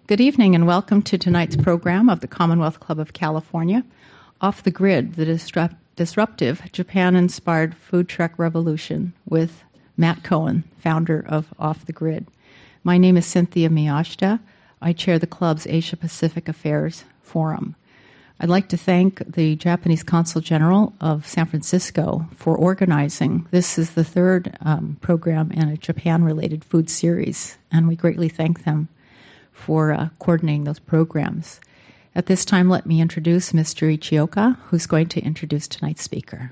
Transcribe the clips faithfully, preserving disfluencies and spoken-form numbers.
Good evening and welcome to tonight's program of the Commonwealth Club of California, Off the Grid, the disrupt- disruptive Japan-inspired food truck revolution with Matt Cohen, founder of Off the Grid. My name is Cynthia Miyashita. I chair the club's Asia-Pacific Affairs Forum. I'd like to thank the Japanese Consul General of San Francisco for organizing. This is the third um, program in a Japan-related food series, and we greatly thank them for uh, coordinating those programs. At this time, let me introduce Mister Ichioka, who's going to introduce tonight's speaker.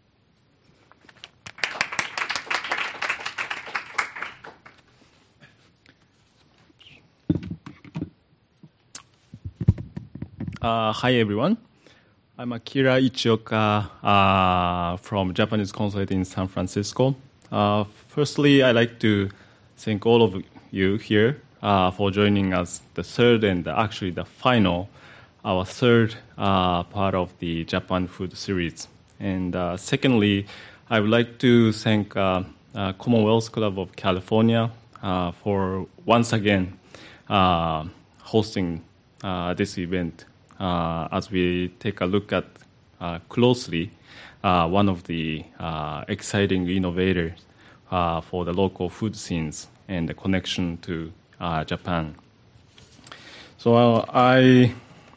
Uh, hi, everyone. I'm Akira Ichioka uh, from Japanese Consulate in San Francisco. Uh, firstly, I'd like to thank all of you here uh, for joining us the third and actually the final, our third uh, part of the Japan food series. And uh, secondly, I would like to thank uh, uh, Commonwealth Club of California uh, for once again uh, hosting uh, this event. Uh, as we take a look at uh, closely uh, one of the uh, exciting innovators uh, for the local food scenes and the connection to uh, Japan. So uh, I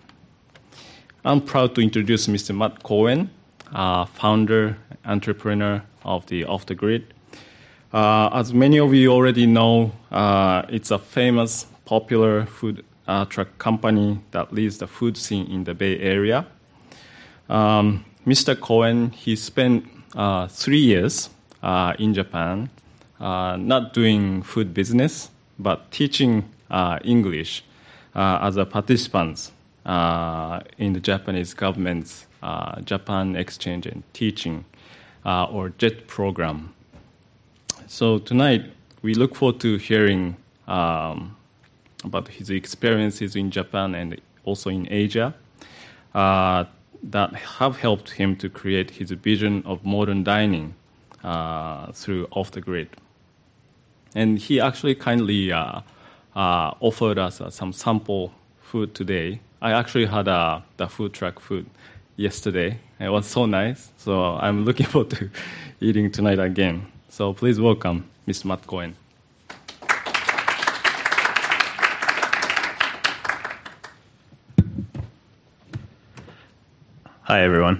am proud to introduce Mister Matt Cohen, uh, founder, entrepreneur of the Off the Grid. Uh, as many of you already know, uh, it's a famous, popular food Uh, truck company that leads the food scene in the Bay Area. Um, Mister Cohen, he spent uh, three years uh, in Japan, uh, not doing food business, but teaching uh, English uh, as a participant uh, in the Japanese government's uh, Japan Exchange and Teaching uh, or JET program. So tonight, we look forward to hearing um, about his experiences in Japan and also in Asia uh, that have helped him to create his vision of modern dining uh, through Off the Grid. And he actually kindly uh, uh, offered us uh, some sample food today. I actually had uh, the food truck food yesterday. It was so nice. So I'm looking forward to eating tonight again. So please welcome Mister Matt Cohen. Hi, everyone.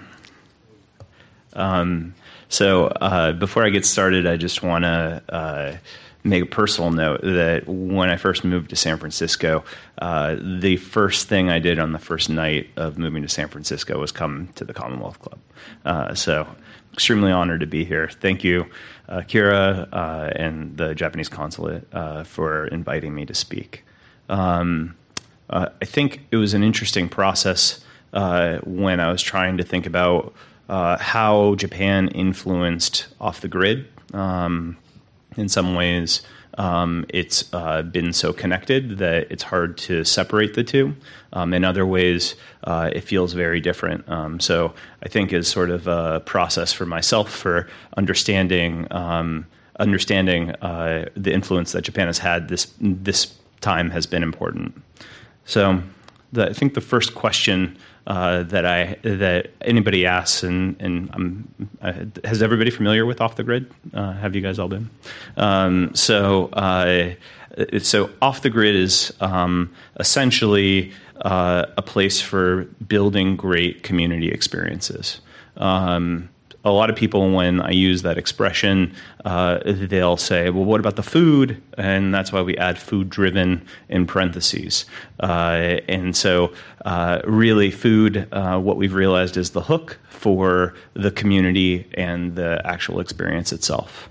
Um, so uh, before I get started, I just want to uh, make a personal note that when I first moved to San Francisco, uh, the first thing I did on the first night of moving to San Francisco was come to the Commonwealth Club. Uh, so extremely honored to be here. Thank you, uh, Kira uh, and the Japanese Consulate uh, for inviting me to speak. Um, uh, I think it was an interesting process Uh, when I was trying to think about uh, how Japan influenced Off the Grid. Um, in some ways, um, it's uh, been so connected that it's hard to separate the two. Um, in other ways, uh, it feels very different. Um, so I think is sort of a process for myself for understanding um, understanding uh, the influence that Japan has had this this time has been important. So the, I think the first question Uh, that I that anybody asks, and and I'm, uh, has everybody familiar with Off the Grid? Uh, have you guys all been? Um, so uh, so Off the Grid is um, essentially uh, a place for building great community experiences. Um, a lot of people, when I use that expression, uh, they'll say, well, what about the food? And that's why we add food-driven in parentheses. Uh, and so uh, really food, uh, what we've realized is the hook for the community and the actual experience itself.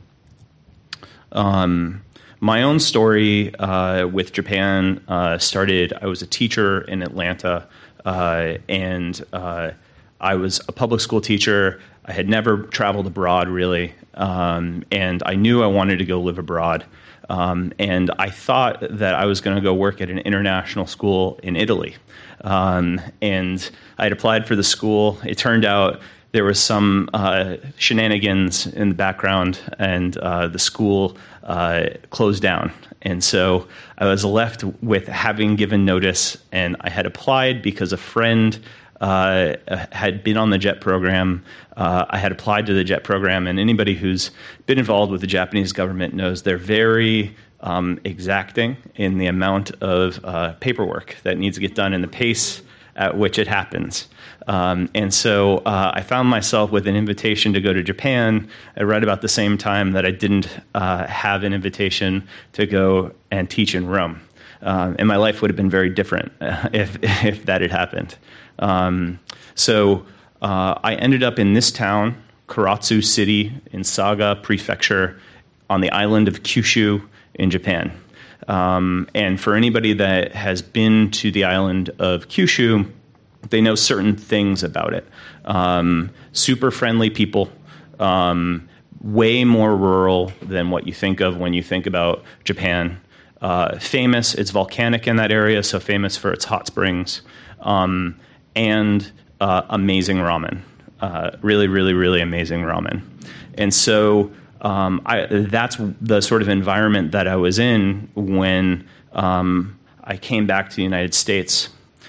Um, my own story uh, with Japan uh, started, I was a teacher in Atlanta, uh, and uh, I was a public school teacher. I had never traveled abroad, really, um, and I knew I wanted to go live abroad. Um, and I thought that I was going to go work at an international school in Italy. Um, and I had applied for the school. It turned out there was some uh, shenanigans in the background, and uh, the school uh, closed down. And so I was left with having given notice, and I had applied because a friend uh, had been on the JET program. Uh, I had applied to the JET program, and anybody who's been involved with the Japanese government knows they're very um, exacting in the amount of uh, paperwork that needs to get done and the pace at which it happens. Um, and so uh, I found myself with an invitation to go to Japan at right about the same time that I didn't uh, have an invitation to go and teach in Rome. Um, and my life would have been very different if, if that had happened. Um, so uh, I ended up in this town, Karatsu City in Saga Prefecture, on the island of Kyushu in Japan. Um, and for anybody that has been to the island of Kyushu, they know certain things about it. Um, super friendly people, um, way more rural than what you think of when you think about Japan. Uh, famous, it's volcanic in that area, so famous for its hot springs, um, and uh, amazing ramen. Uh, really, really, really amazing ramen. And so um, I, that's the sort of environment that I was in when um, I came back to the United States.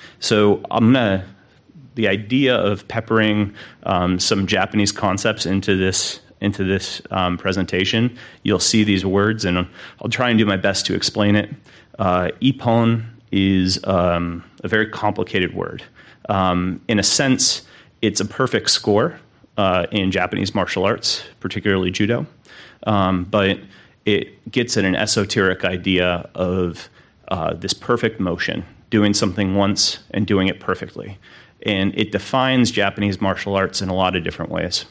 So I'm gonna, the idea of peppering um, some Japanese concepts into this into this um, presentation, you'll see these words, and I'll try and do my best to explain it. Uh, ippon is um, a very complicated word. Um, in a sense, it's a perfect score uh, in Japanese martial arts, particularly judo, um, but it gets at an esoteric idea of uh, this perfect motion, doing something once and doing it perfectly. And it defines Japanese martial arts in a lot of different ways.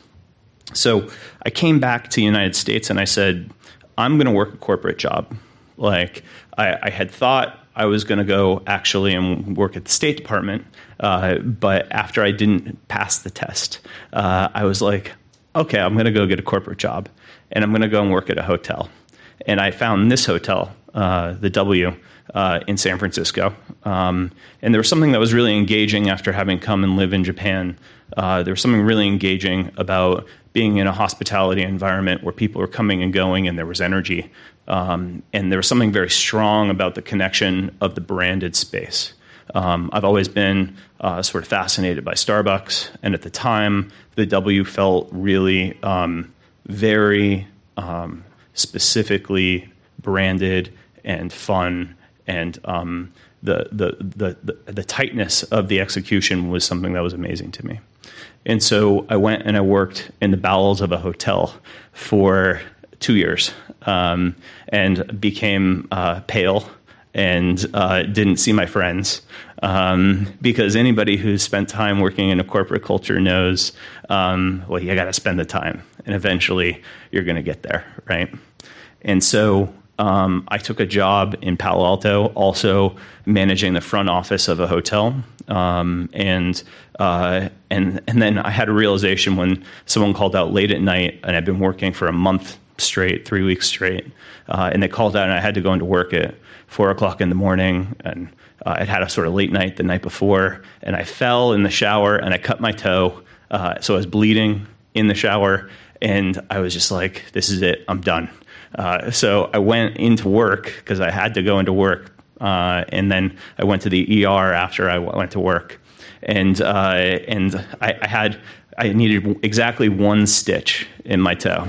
So I came back to the United States and I said, I'm going to work a corporate job. Like I, I had thought I was going to go actually and work at the State Department, uh, but after I didn't pass the test, uh, I was like, okay, I'm going to go get a corporate job, and I'm going to go and work at a hotel. And I found this hotel, uh, the W, uh, in San Francisco. Um, and there was something that was really engaging after having come and live in Japan. Uh, there was something really engaging about being in a hospitality environment where people were coming and going and there was energy. Um, and there was something very strong about the connection of the branded space. Um, I've always been uh, sort of fascinated by Starbucks. And at the time, the W felt really um, very um, specifically branded and fun. And um, the, the, the, the, the tightness of the execution was something that was amazing to me. And so I went and I worked in the bowels of a hotel for two years um, and became uh, pale and uh, didn't see my friends um, because anybody who's spent time working in a corporate culture knows, um, well, you got to spend the time and eventually you're going to get there, right? And so um, I took a job in Palo Alto, also managing the front office of a hotel. Um, and uh, and and then I had a realization when someone called out late at night, and I'd been working for a month straight, three weeks straight, uh, and they called out, and I had to go into work at four o'clock in the morning, and uh, I'd had a sort of late night the night before, and I fell in the shower, and I cut my toe, uh, so I was bleeding in the shower, and I was just like, this is it, I'm done. Uh, so I went into work because I had to go into work. Uh, and then I went to the E R after I w- went to work, and uh, and I, I had I needed exactly one stitch in my toe.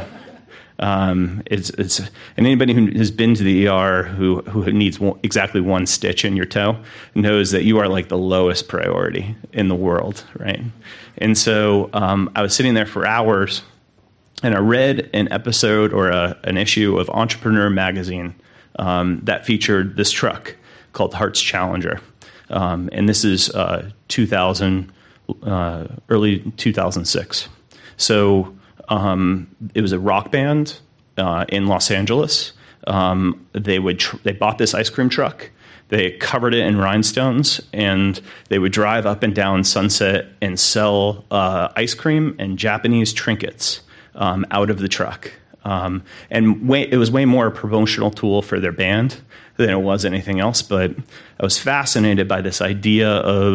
Um, it's it's and anybody who has been to the E R who who needs one, exactly one stitch in your toe knows that you are like the lowest priority in the world, right? And so um, I was sitting there for hours, and I read an episode or a, an issue of Entrepreneur magazine um, that featured this truck called Hart's Challenger. Um, and this is uh, two thousand, uh, early two thousand six. So um, it was a rock band uh, in Los Angeles. Um, they would tr- they bought this ice cream truck. They covered it in rhinestones, and they would drive up and down Sunset and sell uh, ice cream and Japanese trinkets um, out of the truck. Um, and way, it was way more a promotional tool for their band than it was anything else. But I was fascinated by this idea of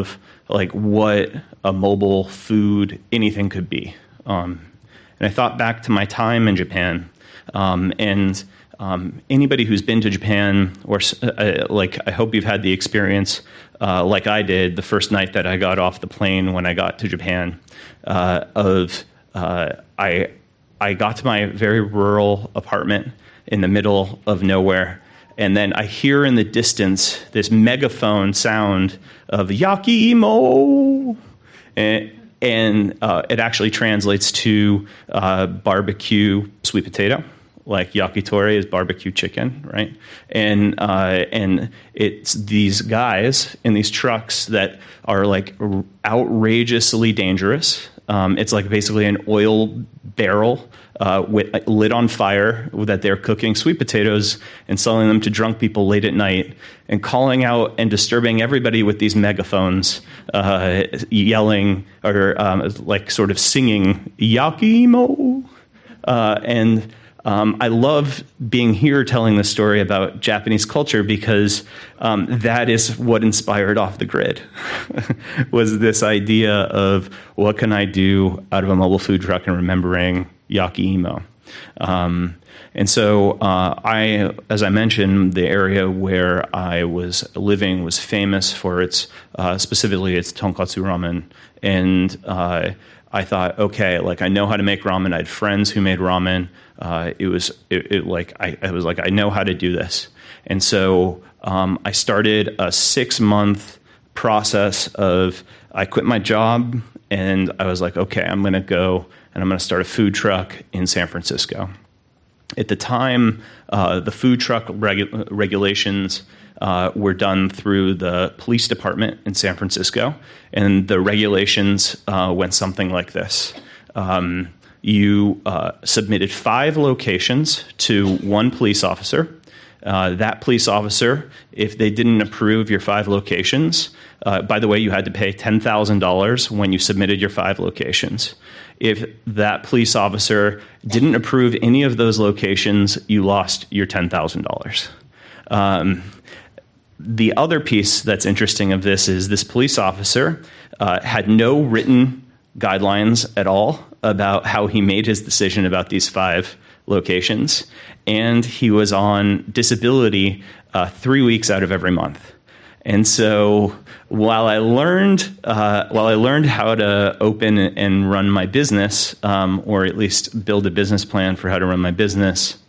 like what a mobile food anything could be. Um, and I thought back to my time in Japan, um, and um, anybody who's been to Japan, or uh, like I hope you've had the experience uh, like I did the first night that I got off the plane when I got to Japan, uh, of uh, I I got to my very rural apartment in the middle of nowhere. And then I hear in the distance this megaphone sound of Yakiimo, and, and uh, it actually translates to uh, barbecue sweet potato, like yakitori is barbecue chicken, right? And uh, and it's these guys in these trucks that are like outrageously dangerous. Um, it's like basically an oil barrel uh, with, uh, lit on fire that they're cooking sweet potatoes and selling them to drunk people late at night and calling out and disturbing everybody with these megaphones, uh, yelling or um, like sort of singing Yakiimo. Uh, and Um, I love being here telling the story about Japanese culture because um, that is what inspired Off the Grid, was this idea of what can I do out of a mobile food truck and remembering Yakiimo. Um, and so uh, I, as I mentioned, the area where I was living was famous for its, uh, specifically its tonkatsu ramen. And uh, I thought, okay, like I know how to make ramen. I had friends who made ramen. Uh, it was it, it like I, I was like I know how to do this, and so um, I started a six month process of I quit my job and I was like, okay, I'm going to go and I'm going to start a food truck in San Francisco. At the time, uh, the food truck regu- regulations uh, were done through the police department in San Francisco, and the regulations uh, went something like this. Um, You uh, submitted five locations to one police officer. Uh, that police officer, if they didn't approve your five locations, uh, by the way, you had to pay ten thousand dollars when you submitted your five locations. If that police officer didn't approve any of those locations, you lost your ten thousand dollars. Um, the other piece that's interesting of this is this police officer uh, had no written guidelines at all about how he made his decision about these five locations, and he was on disability uh, three weeks out of every month. And so, while I learned uh, while I learned how to open and run my business, um, or at least build a business plan for how to run my business,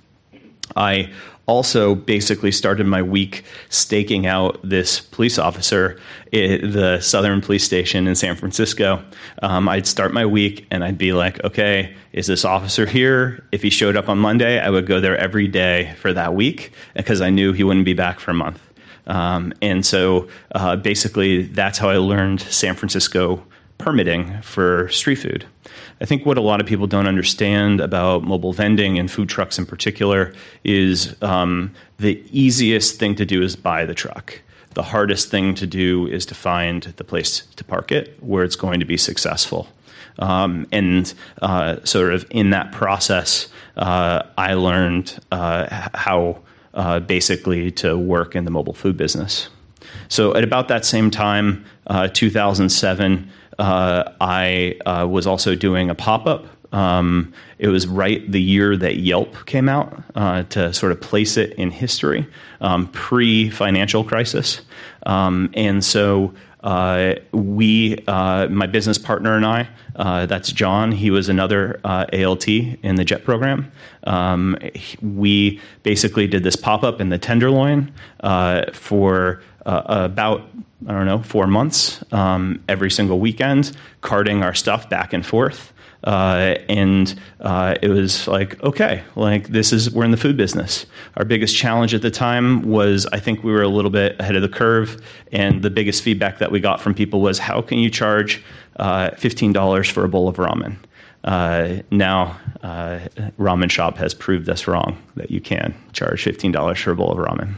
I also basically started my week staking out this police officer at the Southern Police Station in San Francisco. Um, I'd start my week and I'd be like, okay, is this officer here? If he showed up on Monday, I would go there every day for that week because I knew he wouldn't be back for a month. Um, and so uh, basically that's how I learned San Francisco permitting for street food. I think what a lot of people don't understand about mobile vending and food trucks in particular is um, the easiest thing to do is buy the truck. The hardest thing to do is to find the place to park it where it's going to be successful. Um, and uh, sort of in that process, uh, I learned uh, how uh, basically to work in the mobile food business. So at about that same time, uh, two thousand seven, Uh, I uh, was also doing a pop-up. Um, it was right the year that Yelp came out, uh, to sort of place it in history, um, pre-financial crisis. Um, and so uh, we, uh, my business partner and I, uh, that's John, he was another uh, A L T in the JET program. Um, we basically did this pop-up in the Tenderloin uh, for uh, about I don't know, four months, um, every single weekend, carting our stuff back and forth. Uh, and uh, it was like, okay, like this is, we're in the food business. Our biggest challenge at the time was, I think we were a little bit ahead of the curve. And the biggest feedback that we got from people was, how can you charge uh, fifteen dollars for a bowl of ramen? Uh, now, uh, Ramen Shop has proved us wrong, that you can charge fifteen dollars for a bowl of ramen.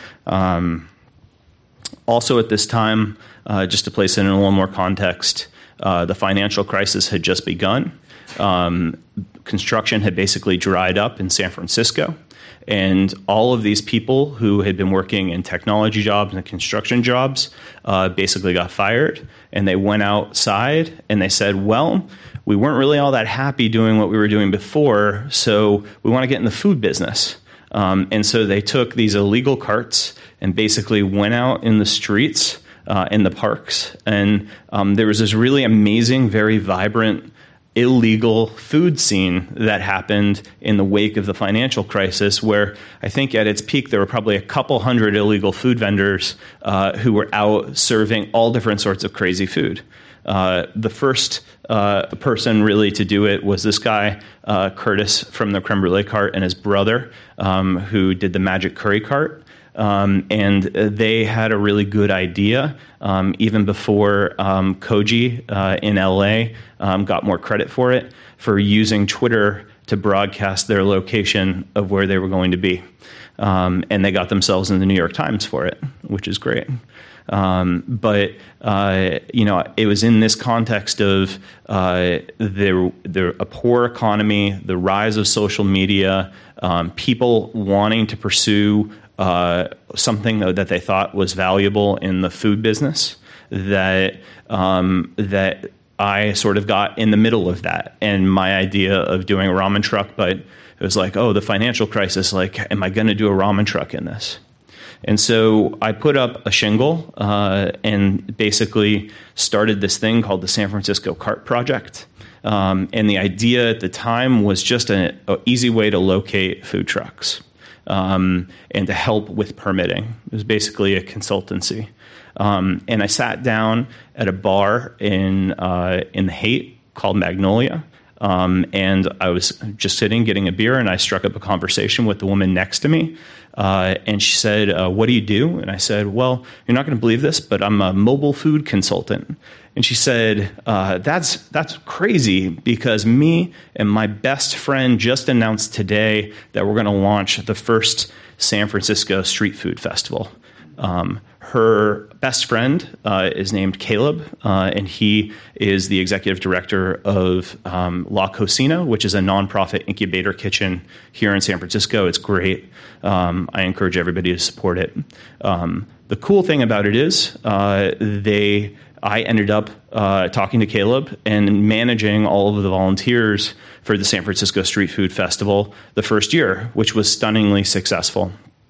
Um, Also at this time, uh, just to place it in a little more context, uh, the financial crisis had just begun. Um, construction had basically dried up in San Francisco. And all of these people who had been working in technology jobs and construction jobs uh, basically got fired. And they went outside and they said, well, we weren't really all that happy doing what we were doing before, so we want to get in the food business. Um, and so they took these illegal carts and basically went out in the streets, uh, in the parks. And um, there was this really amazing, very vibrant, illegal food scene that happened in the wake of the financial crisis, where I think at its peak there were probably a couple hundred illegal food vendors uh, who were out serving all different sorts of crazy food. Uh, the first uh, person really to do it was this guy, uh, Curtis from the Creme Brulee cart, and his brother, um, who did the Magic Curry cart. Um, and they had a really good idea, um, even before um, Koji uh, in L A um, got more credit for it, for using Twitter to broadcast their location of where they were going to be. Um, and they got themselves in the New York Times for it, which is great. Um, but, uh, you know, it was in this context of uh, the, the, a poor economy, the rise of social media, um, people wanting to pursue uh, something that they thought was valuable in the food business, that um, that I sort of got in the middle of that. And my idea of doing a ramen truck, but it was like, oh, the financial crisis, like, am I going to do a ramen truck in this? And so I put up a shingle uh, and basically started this thing called the San Francisco Cart Project. Um, and the idea at the time was just an easy way to locate food trucks um, and to help with permitting. It was basically a consultancy. Um, and I sat down at a bar in uh, in the Haight called Magnolia. Um, and I was just sitting, getting a beer, and I struck up a conversation with the woman next to me. Uh, and she said, uh, what do you do? And I said, well, you're not going to believe this, but I'm a mobile food consultant. And she said, uh, that's that's crazy, because me and my best friend just announced today that we're going to launch the first San Francisco Street Food Festival. Um, her best friend uh, is named Caleb, uh, and he is the executive director of um, La Cocina, which is a nonprofit incubator kitchen here in San Francisco. It's great. Um, I encourage everybody to support it. Um, the cool thing about it is uh, they. I ended up uh, talking to Caleb and managing all of the volunteers for the San Francisco Street Food Festival the first year, which was stunningly successful.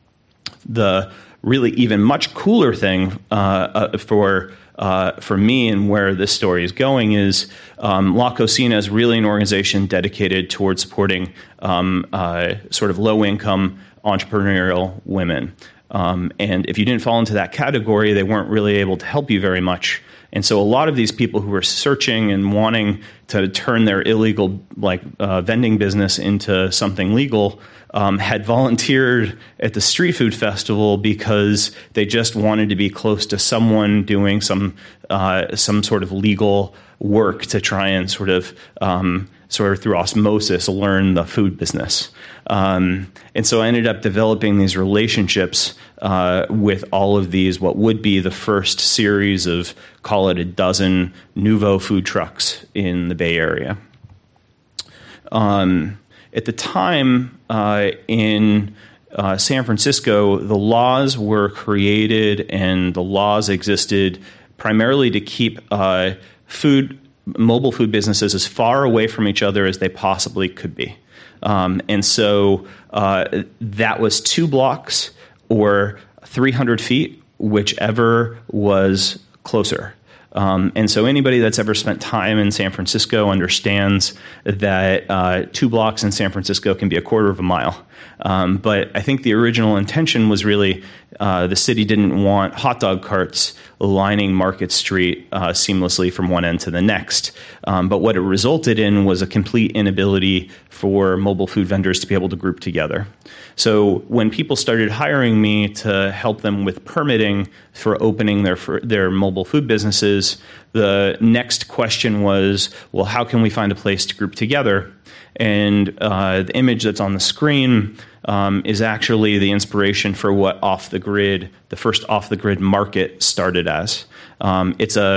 The really even much cooler thing uh, uh, for uh, for me and where this story is going is um, La Cocina is really an organization dedicated towards supporting um, uh, sort of low-income entrepreneurial women. Um, and if you didn't fall into that category, they weren't really able to help you very much. And so a lot of these people who were searching and wanting to turn their illegal like uh, vending business into something legal um, had volunteered at the street food festival because they just wanted to be close to someone doing some uh, some sort of legal work to try and sort of um, sort of through osmosis learn the food business. Um, and so I ended up developing these relationships uh, with all of these, what would be the first series of, call it a dozen, nouveau food trucks in the Bay Area. Um, at the time uh, in uh, San Francisco, the laws were created and the laws existed primarily to keep uh, food, mobile food businesses as far away from each other as they possibly could be. Um, and so uh, that was two blocks or three hundred feet, whichever was closer. Um, and so anybody that's ever spent time in San Francisco understands that uh, two blocks in San Francisco can be a quarter of a mile. Um, but I think the original intention was really uh, the city didn't want hot dog carts lining Market Street uh, seamlessly from one end to the next. Um, but what it resulted in was a complete inability for mobile food vendors to be able to group together. So when people started hiring me to help them with permitting for opening their for their mobile food businesses, the next question was, well, how can we find a place to group together? And uh, the image that's on the screen um, is actually the inspiration for what Off the Grid, the first Off the Grid market, started as. Um, it's a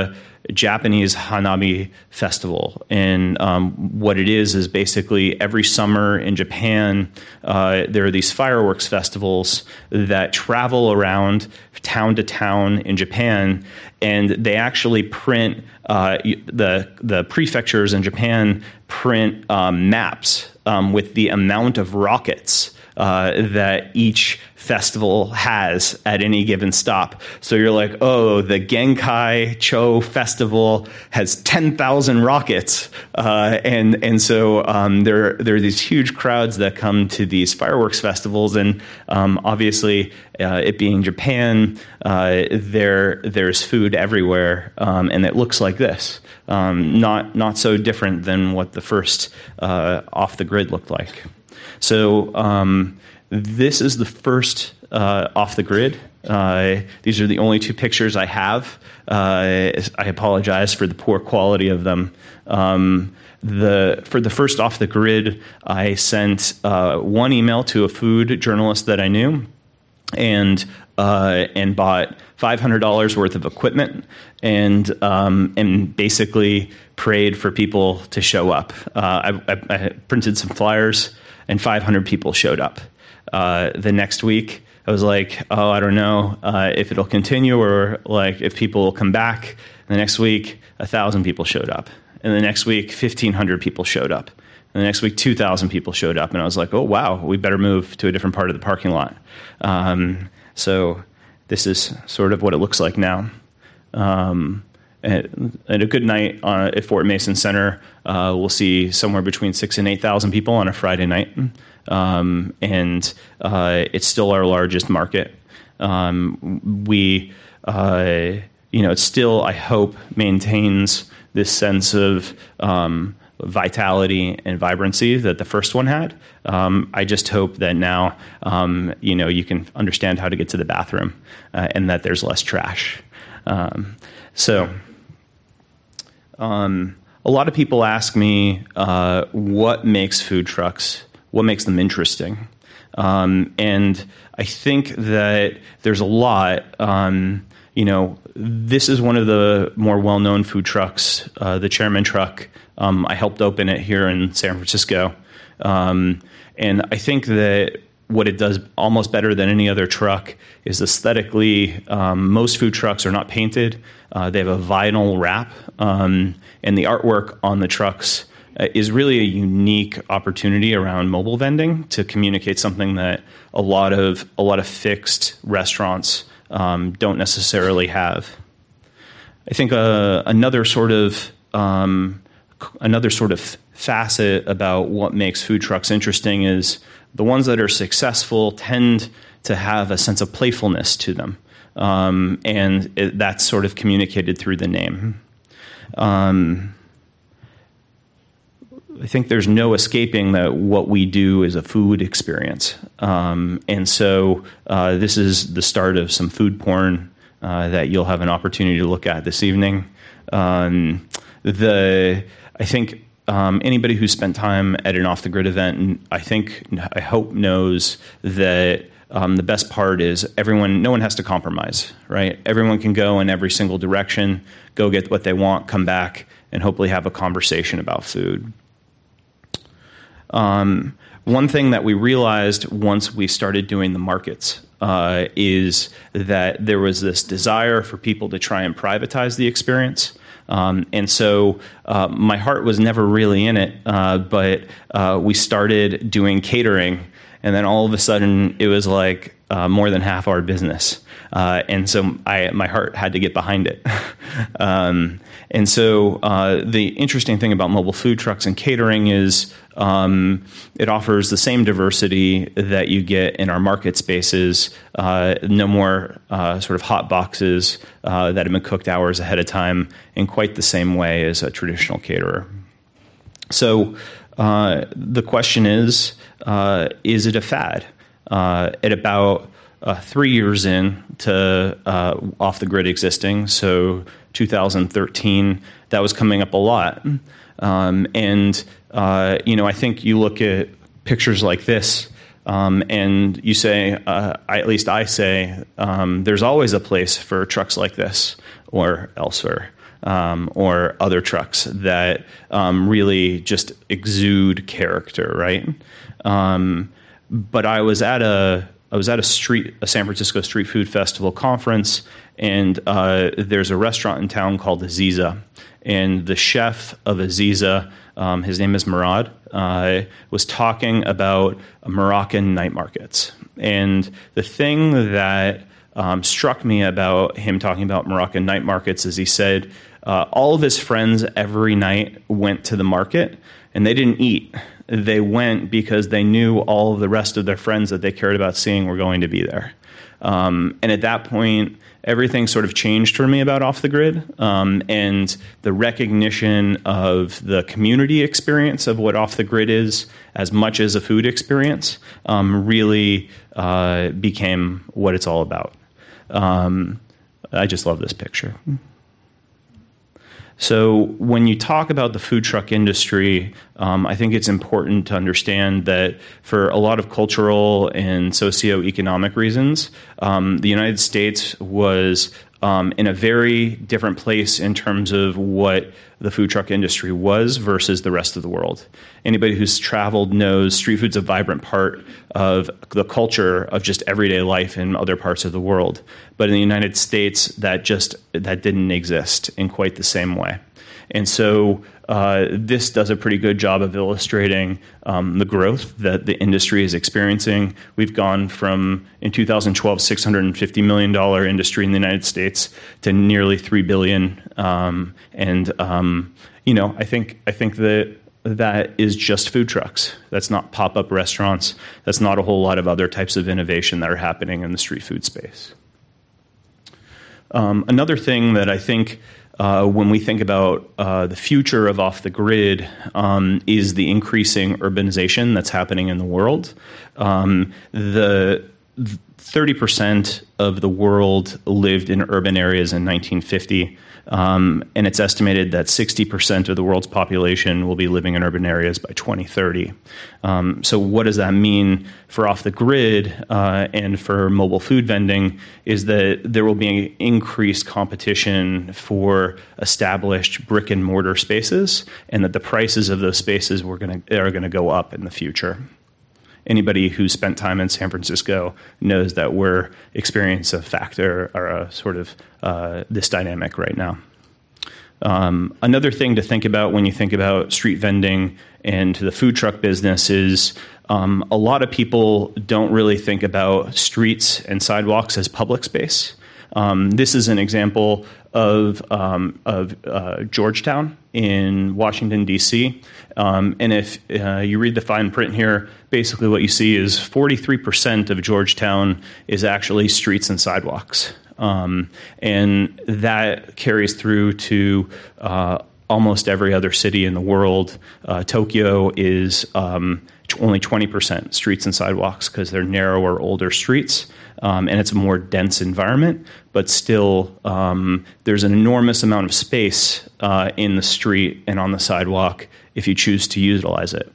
Japanese Hanabi festival. And um, what it is is basically every summer in Japan, uh, there are these fireworks festivals that travel around town to town in Japan, and they actually print uh, the the prefectures in Japan print um, maps um, with the amount of rockets uh, that each festival has at any given stop. So you're like, oh, the Genkai Cho festival has ten thousand rockets. Uh, and and so um, there, there are these huge crowds that come to these fireworks festivals. And um, obviously, uh, it being Japan, uh, there there's food everywhere. Um, and it looks like this. Um, not, not so different than what the first uh, Off the Grid looked like. So um, this is the first uh, Off the Grid. Uh, these are the only two pictures I have. Uh, I apologize for the poor quality of them. Um, the for the first Off the Grid, I sent uh, one email to a food journalist that I knew, and uh, and bought five hundred dollars worth of equipment, and um, and basically prayed for people to show up. Uh, I, I, I printed some flyers, and five hundred people showed up. Uh, the next week, I was like, oh, I don't know uh, if it'll continue or like if people will come back. The next week, one thousand people showed up. And the next week, fifteen hundred people showed up. And the next week, two thousand people showed up. And I was like, oh, wow, we better move to a different part of the parking lot. Um, so this is sort of what it looks like now. Um, at, at a good night uh, at Fort Mason Center, uh, we'll see somewhere between six and eight thousand people on a Friday night. Um, and uh, it's still our largest market. Um, we, uh, you know, it still, I hope, maintains this sense of um, vitality and vibrancy that the first one had. Um, I just hope that now, um, you know, you can understand how to get to the bathroom uh, and that there's less trash. Um, so, um, a lot of people ask me uh, what makes food trucks. What makes them interesting? Um, and I think that there's a lot. Um, you know, this is one of the more well-known food trucks, uh, the Chairman Truck. Um, I helped open it here in San Francisco. Um, and I think that what it does almost better than any other truck is aesthetically, um, most food trucks are not painted. Uh, they have a vinyl wrap. Um, and the artwork on the trucks Uh, is really a unique opportunity around mobile vending to communicate something that a lot of a lot of fixed restaurants um, don't necessarily have. I think uh, another sort of um, another sort of facet about what makes food trucks interesting is the ones that are successful tend to have a sense of playfulness to them, um, and it, that's sort of communicated through the name. Um, I think there's no escaping that what we do is a food experience. Um, and so uh, this is the start of some food porn uh, that you'll have an opportunity to look at this evening. Um, the I think um, anybody who's spent time at an off-the-grid event, I think, I hope knows that um, the best part is everyone, no one has to compromise, right? Everyone can go in every single direction, go get what they want, come back, and hopefully have a conversation about food. Um, one thing that we realized once we started doing the markets uh, is that there was this desire for people to try and privatize the experience. Um, and so uh, my heart was never really in it, uh, but uh, we started doing catering, and then all of a sudden it was like uh, more than half our business. Uh, and so I, my heart had to get behind it. um, and so uh, the interesting thing about mobile food trucks and catering is um, it offers the same diversity that you get in our market spaces. Uh, no more uh, sort of hot boxes uh, that have been cooked hours ahead of time in quite the same way as a traditional caterer. So uh, the question is, uh, is it a fad? Uh, at about uh, three years in to uh, Off the Grid existing, so two thousand thirteen, that was coming up a lot. Um, and, uh, you know, I think you look at pictures like this um, and you say, uh, I, at least I say, um, there's always a place for trucks like this or elsewhere. um, or other trucks that um, really just exude character, right? Um, but I was at a I was at a street a San Francisco Street Food Festival conference, and uh, there's a restaurant in town called Aziza, and the chef of Aziza, um, his name is Murad, uh, was talking about Moroccan night markets. And the thing that um, struck me about him talking about Moroccan night markets is he said uh, all of his friends every night went to the market, and they didn't eat. They went because they knew all of the rest of their friends that they cared about seeing were going to be there. Um, and at that point, everything sort of changed for me about Off the Grid, um, and the recognition of the community experience of what Off the Grid is, as much as a food experience, um, really uh, became what it's all about. Um, I just love this picture. So when you talk about the food truck industry, um, I think it's important to understand that for a lot of cultural and socioeconomic reasons, um, the United States was um, in a very different place in terms of what the food truck industry was versus the rest of the world. Anybody who's traveled knows street food's a vibrant part of the culture of just everyday life in other parts of the world. But in the United States, that just that didn't exist in quite the same way. And so uh, this does a pretty good job of illustrating um, the growth that the industry is experiencing. We've gone from, in two thousand twelve, six hundred fifty million dollars industry in the United States to nearly three billion dollars. Um, and, um, you know, I think I think that that is just food trucks. That's not pop-up restaurants. That's not a whole lot of other types of innovation that are happening in the street food space. Um, another thing that I think uh, when we think about uh, the future of Off the Grid um, is the increasing urbanization that's happening in the world. Um, the thirty percent of the world lived in urban areas in nineteen fifty. Um, and it's estimated that sixty percent of the world's population will be living in urban areas by twenty thirty. Um, so what does that mean for Off the Grid uh, and for mobile food vending is that there will be increased competition for established brick and mortar spaces, and that the prices of those spaces were gonna, are going to go up in the future. Anybody who's spent time in San Francisco knows that we're experiencing a factor or a sort of uh, this dynamic right now. Um, another thing to think about when you think about street vending and the food truck business is um, a lot of people don't really think about streets and sidewalks as public space. Um, this is an example of, um, of uh, Georgetown in Washington, D C. Um, and if uh, you read the fine print here, basically what you see is forty-three percent of Georgetown is actually streets and sidewalks. Um, and that carries through to uh, almost every other city in the world. Uh, Tokyo is um, only twenty percent streets and sidewalks because they're narrower, older streets. Um, and it's a more dense environment, but still um, there's an enormous amount of space uh, in the street and on the sidewalk if you choose to utilize it.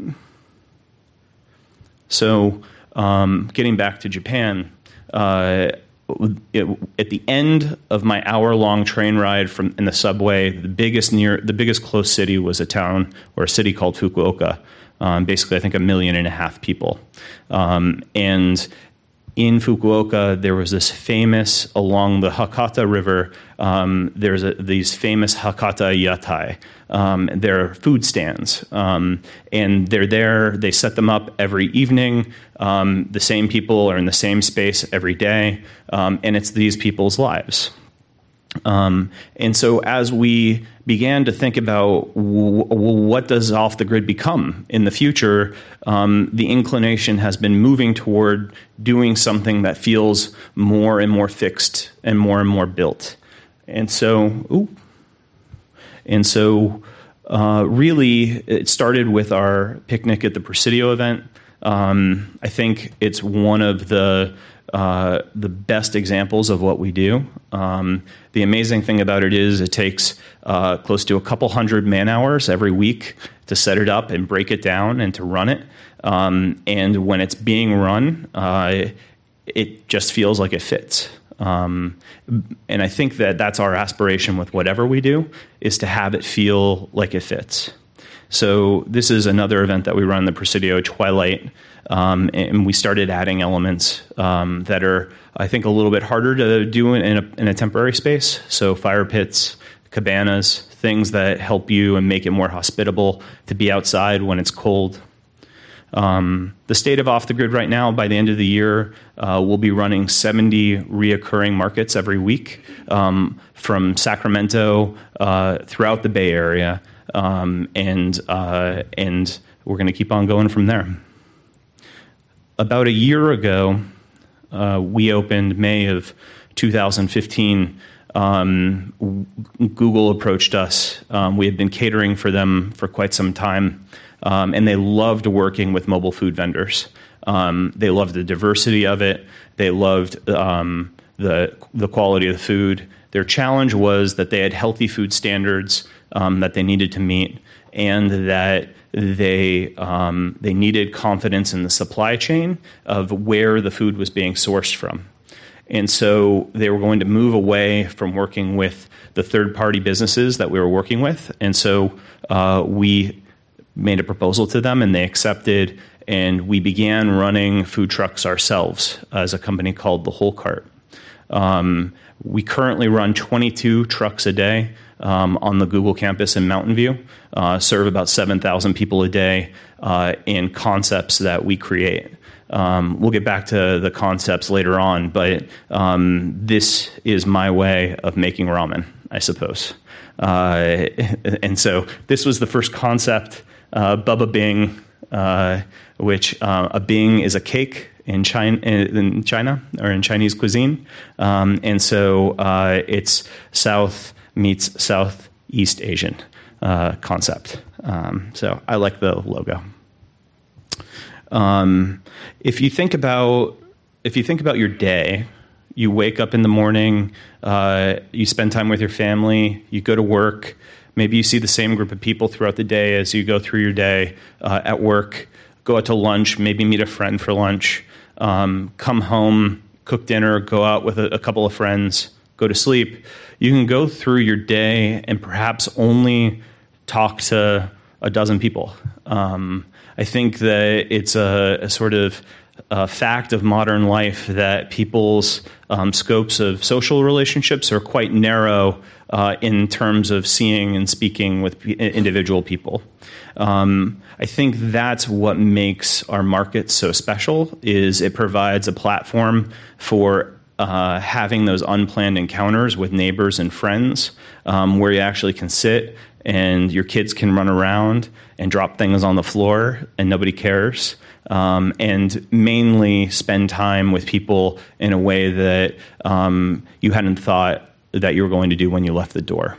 So um, getting back to Japan, uh, it, at the end of my hour-long train ride from in the subway, the biggest near the biggest close city was a town or a city called Fukuoka. Um, basically, I think a million and a half people, um, and in Fukuoka, there was this famous, along the Hakata River, um, there's a, these famous Hakata Yatai. Um, they're food stands, um, and they're there. They set them up every evening. Um, the same people are in the same space every day, um, and it's these people's lives. Um, and so as we began to think about w- w- what does Off the Grid become in the future, um, the inclination has been moving toward doing something that feels more and more fixed and more and more built. And so, ooh, and so uh, really it started with our picnic at the Presidio event. Um, I think it's one of the Uh, the best examples of what we do. Um, the amazing thing about it is it takes uh, close to a couple hundred man hours every week to set it up and break it down and to run it. Um, and when it's being run, uh, it just feels like it fits. Um, and I think that that's our aspiration with whatever we do, is to have it feel like it fits. So this is another event that we run, the Presidio Twilight, um, and we started adding elements um, that are, I think, a little bit harder to do in a, in a temporary space. So fire pits, cabanas, things that help you and make it more hospitable to be outside when it's cold. Um, the state of Off the Grid right now, by the end of the year, uh, we'll be running seventy reoccurring markets every week um, from Sacramento uh, throughout the Bay Area, um, and uh, and we're going to keep on going from there. About a year ago, uh, we opened May of two thousand fifteen. Um, Google approached us. Um, we had been catering for them for quite some time. Um, and they loved working with mobile food vendors. Um, they loved the diversity of it. They loved um, the the quality of the food. Their challenge was that they had healthy food standards um, that they needed to meet, and that they um, they needed confidence in the supply chain of where the food was being sourced from. And so they were going to move away from working with the third-party businesses that we were working with. And so uh, we made a proposal to them, and they accepted, and we began running food trucks ourselves as a company called The Whole Cart. Um, we currently run twenty-two trucks a day um, on the Google campus in Mountain View, uh, serve about seven thousand people a day uh, in concepts that we create. Um, we'll get back to the concepts later on, but um, this is my way of making ramen, I suppose. Uh, and so this was the first concept. Uh, Bubba Bing, uh, which uh, a Bing is a cake in China, in China or in Chinese cuisine, um, and so uh, it's South meets Southeast Asian uh, concept. Um, so I like the logo. Um, if you think about if you think about your day, you wake up in the morning, uh, you spend time with your family, you go to work. Maybe you see the same group of people throughout the day as you go through your day uh, at work, go out to lunch, maybe meet a friend for lunch, um, come home, cook dinner, go out with a, a couple of friends, go to sleep. You can go through your day and perhaps only talk to a dozen people. Um, I think that it's a, a sort of a fact of modern life that people's um, scopes of social relationships are quite narrow uh, in terms of seeing and speaking with p- individual people. Um, I think that's what makes our market so special, is it provides a platform for uh, having those unplanned encounters with neighbors and friends um, where you actually can sit and your kids can run around and drop things on the floor and nobody cares. Um, and mainly spend time with people in a way that um, you hadn't thought that you were going to do when you left the door.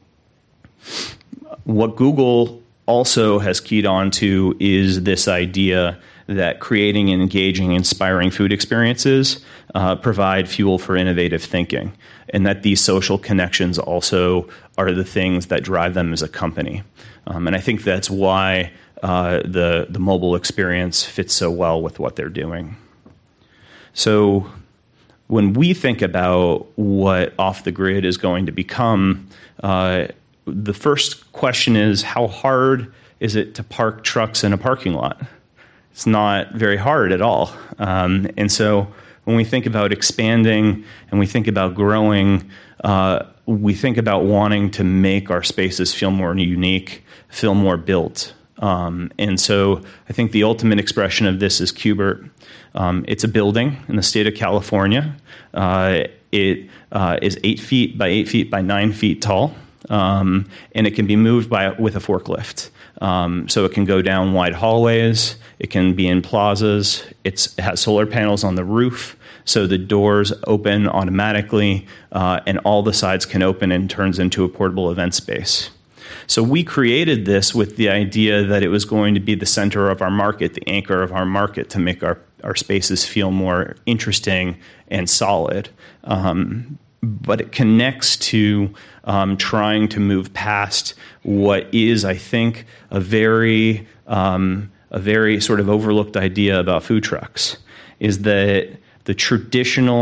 What Google also has keyed on to is this idea that creating and engaging, inspiring food experiences uh, provide fuel for innovative thinking, and that these social connections also are the things that drive them as a company. Um, and I think that's why Uh, the the mobile experience fits so well with what they're doing. So when we think about what Off the Grid is going to become, uh, the first question is, how hard is it to park trucks in a parking lot? It's not very hard at all. Um, and so when we think about expanding and we think about growing, uh, we think about wanting to make our spaces feel more unique, feel more built. Um, and so I think the ultimate expression of this is Q-BERT. Um, it's a building in the state of California. Uh, it uh, is eight feet by eight feet by nine feet tall, um, and it can be moved by with a forklift. Um, so it can go down wide hallways. It can be in plazas. It's, it has solar panels on the roof, so the doors open automatically, uh, and all the sides can open and turns into a portable event space. So we created this with the idea that it was going to be the center of our market, the anchor of our market, to make our, our spaces feel more interesting and solid. Um, but it connects to um, trying to move past what is, I think, a very um, a very sort of overlooked idea about food trucks, is that the traditional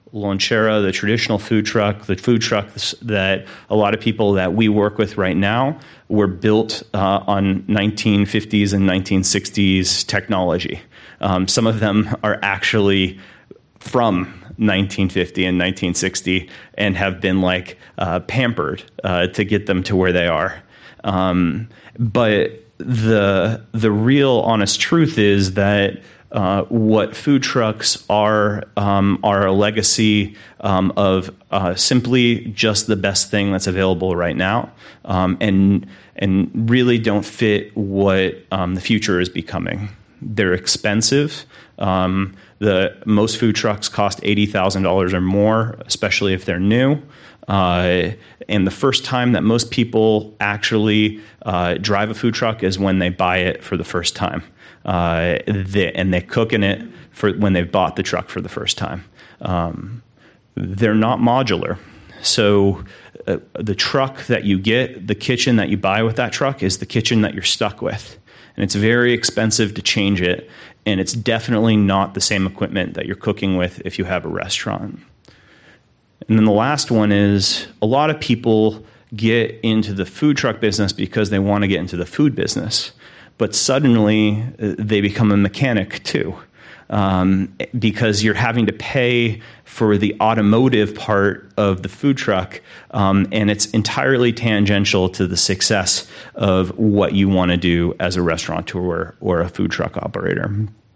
Lonchera, the traditional food truck, the food trucks that a lot of people that we work with right now were built uh, on nineteen fifties and nineteen sixties technology. Um, some of them are actually from nineteen fifty and nineteen sixty and have been like uh, pampered uh, to get them to where they are. Um, but the the real honest truth is that uh, what food trucks are um, are a legacy um, of uh, simply just the best thing that's available right now, um, and and really don't fit what um, the future is becoming. They're expensive. Um, the most food trucks cost eighty thousand dollars or more, especially if they're new. Uh, and the first time that most people actually uh, drive a food truck is when they buy it for the first time. Uh, they, and they cook in it for when they've bought the truck for the first time. Um, they're not modular. So uh, the truck that you get, the kitchen that you buy with that truck is the kitchen that you're stuck with. And it's very expensive to change it. And it's definitely not the same equipment that you're cooking with if you have a restaurant. And then the last one is a lot of people get into the food truck business because they want to get into the food business. But suddenly they become a mechanic too. Um, because you're having to pay for the automotive part of the food truck, um, and it's entirely tangential to the success of what you want to do as a restaurateur or a food truck operator.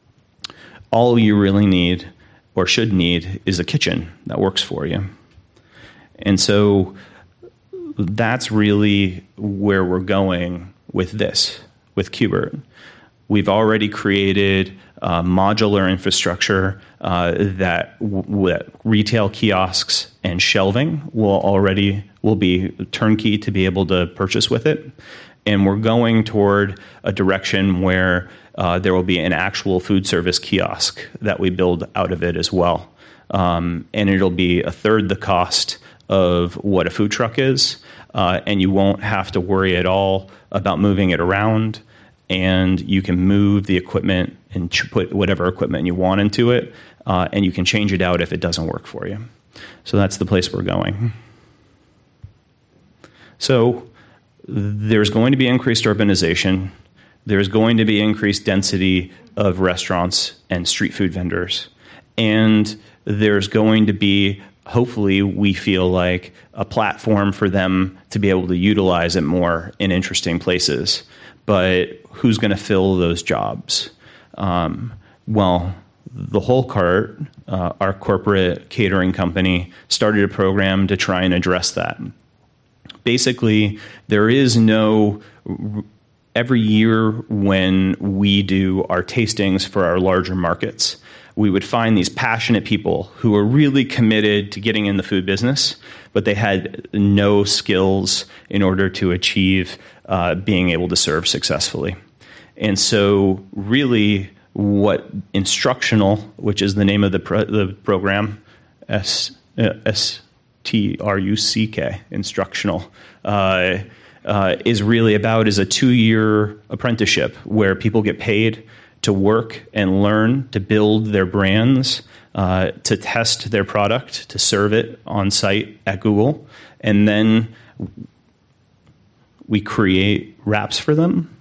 All you really need or should need is a kitchen that works for you. And so that's really where we're going with this, with Qbert. We've already created uh, modular infrastructure uh, that w- retail kiosks and shelving will already will be turnkey to be able to purchase with it. And we're going toward a direction where uh, there will be an actual food service kiosk that we build out of it as well. Um, and it'll be a third the cost of what a food truck is, uh, and you won't have to worry at all about moving it around, and you can move the equipment and ch- put whatever equipment you want into it, uh, and you can change it out if it doesn't work for you. So that's the place we're going. So there's going to be increased urbanization. There's going to be increased density of restaurants and street food vendors. And there's going to be, hopefully, we feel like a platform for them to be able to utilize it more in interesting places. But who's going to fill those jobs? Um, well, the Whole Cart, uh, our corporate catering company, started a program to try and address that. Basically, there is no... Every year when we do our tastings for our larger markets, we would find these passionate people who are really committed to getting in the food business, but they had no skills in order to achieve uh, being able to serve successfully. And so really what Instructional, which is the name of the, pro- the program, S, uh, S T R U C K, Instructional, uh, uh, is really about is a two-year apprenticeship where people get paid to work and learn to build their brands, uh, to test their product, to serve it on site at Google, and then we create wraps for them,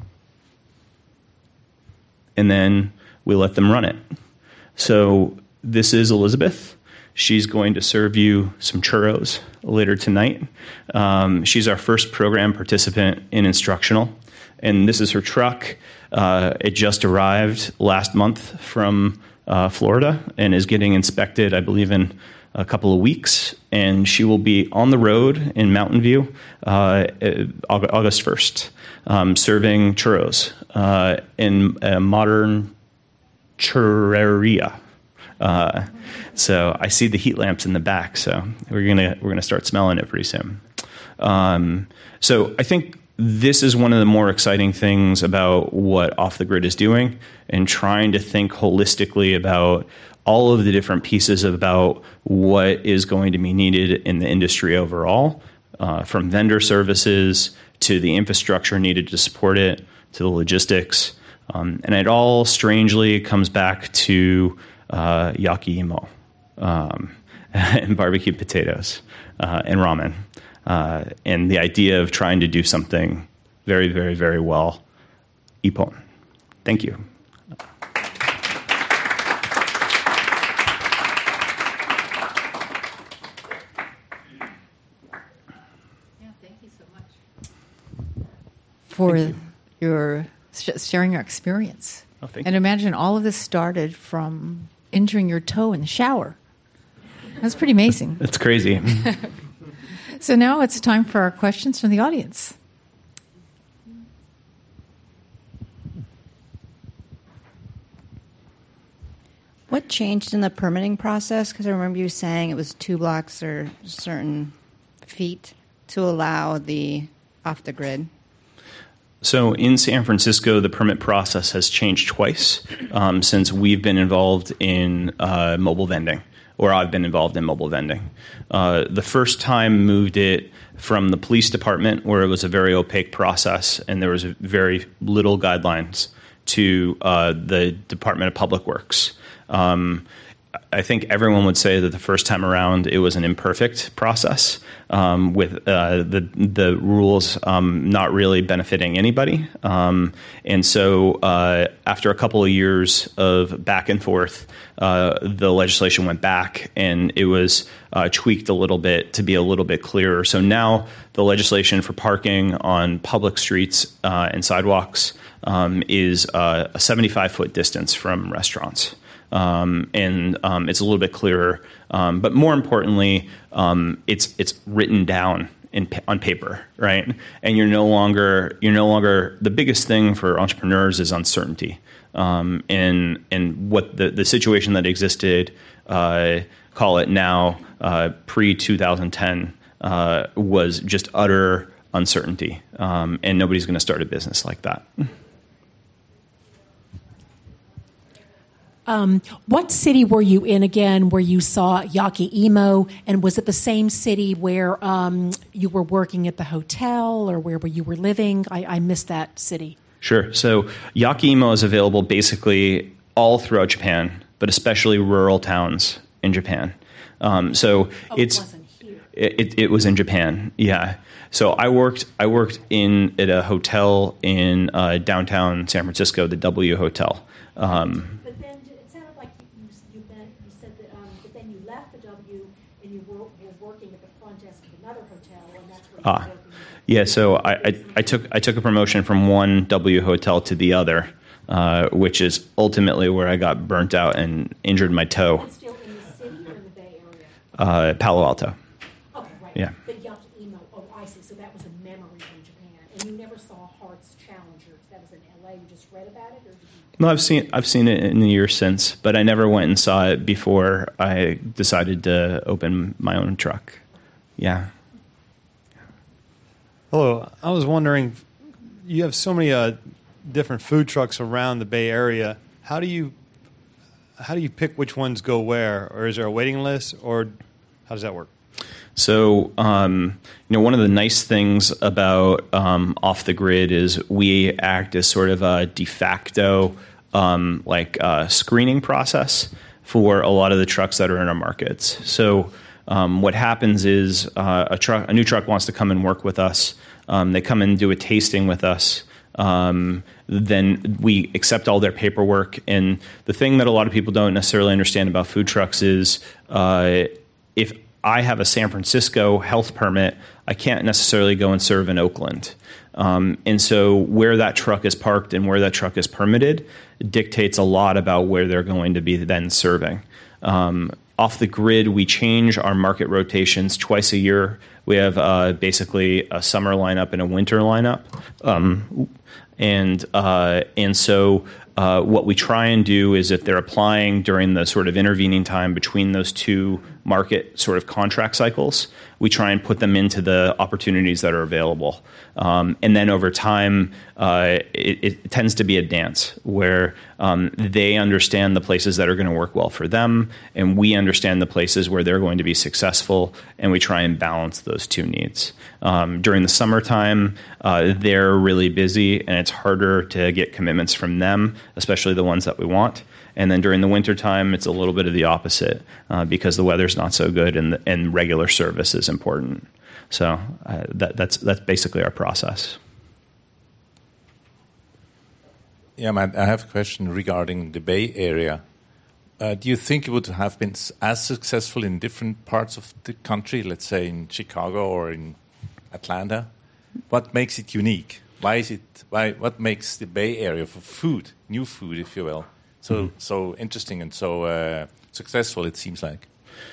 and then we let them run it. So this is Elizabeth. She's going to serve you some churros later tonight. Um, she's our first program participant in Instructional, and this is her truck. Uh, it just arrived last month from uh, Florida and is getting inspected, I believe, in a couple of weeks. And she will be on the road in Mountain View uh, August first, um, serving churros uh, in a modern churreria. Uh, so I see the heat lamps in the back, so we're gonna we're gonna start smelling it pretty soon. Um, so I think this is one of the more exciting things about what Off the Grid is doing, and trying to think holistically about all of the different pieces about what is going to be needed in the industry overall, uh, from vendor services to the infrastructure needed to support it, to the logistics, um, and it all strangely comes back to Uh, Yakiimo. Um, and barbecued potatoes uh, and ramen. Uh, and the idea of trying to do something very, very, very well. Ippon. Thank you. Yeah, thank you so much for you. your sharing your experience. Oh, thank and you. Imagine all of this started from injuring your toe in the shower. That's pretty amazing. That's crazy. So now it's time for our questions from the audience. What changed in the permitting process? Because I remember you saying it was two blocks or certain feet to allow the off the grid. So in San Francisco, the permit process has changed twice um, since we've been involved in uh, mobile vending, or I've been involved in mobile vending. Uh, the first time moved it from the police department, where it was a very opaque process and there was very little guidelines, to uh, the Department of Public Works. Um, I think everyone would say that the first time around it was an imperfect process um, with uh, the the rules um, not really benefiting anybody. Um, and so uh, after a couple of years of back and forth, uh, the legislation went back and it was uh, tweaked a little bit to be a little bit clearer. So now the legislation for parking on public streets uh, and sidewalks um, is uh, a seventy-five foot distance from restaurants. Um, and um, it's a little bit clearer, um, but more importantly, um, it's it's written down in on paper, right? And you're no longer you're no longer the biggest thing for entrepreneurs is uncertainty, um, and and what the the situation that existed, uh, call it now uh, pre twenty ten, uh, was just utter uncertainty, um, and nobody's going to start a business like that. Um, what city were you in again where you saw Yakiimo, and was it the same city where um, you were working at the hotel or where you were living? I, I missed that city. Sure. So Yakiimo is available basically all throughout Japan, but especially rural towns in Japan. Um, so oh, it's it wasn't here. It, it was in Japan, yeah. So I worked I worked in at a hotel in uh, downtown San Francisco, the W Hotel. Um, Ah, yeah. So I, I, I took I took a promotion from one W hotel to the other, uh, which is ultimately where I got burnt out and injured my toe. Still in the city or in the Bay Area? Uh, Palo Alto. Okay, right. Yeah. But Yakiimo, oh, I see. So that was a memory from Japan, and you never saw Hart's Challengers. That was in L A. You just read about it, or did you? No, I've seen I've seen it in the years since, but I never went and saw it before I decided to open my own truck. Yeah. Hello. I was wondering, you have so many uh, different food trucks around the Bay Area. How do you how do you pick which ones go where, or is there a waiting list, or how does that work? So, um, you know, one of the nice things about um, Off the Grid is we act as sort of a de facto um, like uh, screening process for a lot of the trucks that are in our markets. So. Um, what happens is uh, a truck, a new truck wants to come and work with us. Um, they come and do a tasting with us. Um, then we accept all their paperwork. And the thing that a lot of people don't necessarily understand about food trucks is uh, if I have a San Francisco health permit, I can't necessarily go and serve in Oakland. Um, and so where that truck is parked and where that truck is permitted dictates a lot about where they're going to be then serving. Um, Off the Grid, we change our market rotations twice a year. We have uh, basically a summer lineup and a winter lineup. Um, and uh, and so uh, what we try and do is if they're applying during the sort of intervening time between those two market sort of contract cycles, we try and put them into the opportunities that are available. Um, and then over time, uh, it, it tends to be a dance where um, they understand the places that are going to work well for them, and we understand the places where they're going to be successful, and we try and balance those two needs. Um, during the summertime, uh, they're really busy, and it's harder to get commitments from them, especially the ones that we want. And then during the wintertime, it's a little bit of the opposite uh, because the weather's not so good and, the, and regular service is important. So uh, that, that's, that's basically our process. Yeah, Matt, I have a question regarding the Bay Area. Uh, do you think it would have been as successful in different parts of the country, let's say in Chicago or in Atlanta? What makes it unique? Why is it? Why? What makes the Bay Area for food, new food, if you will, so mm-hmm. so interesting and so uh, successful? It seems like.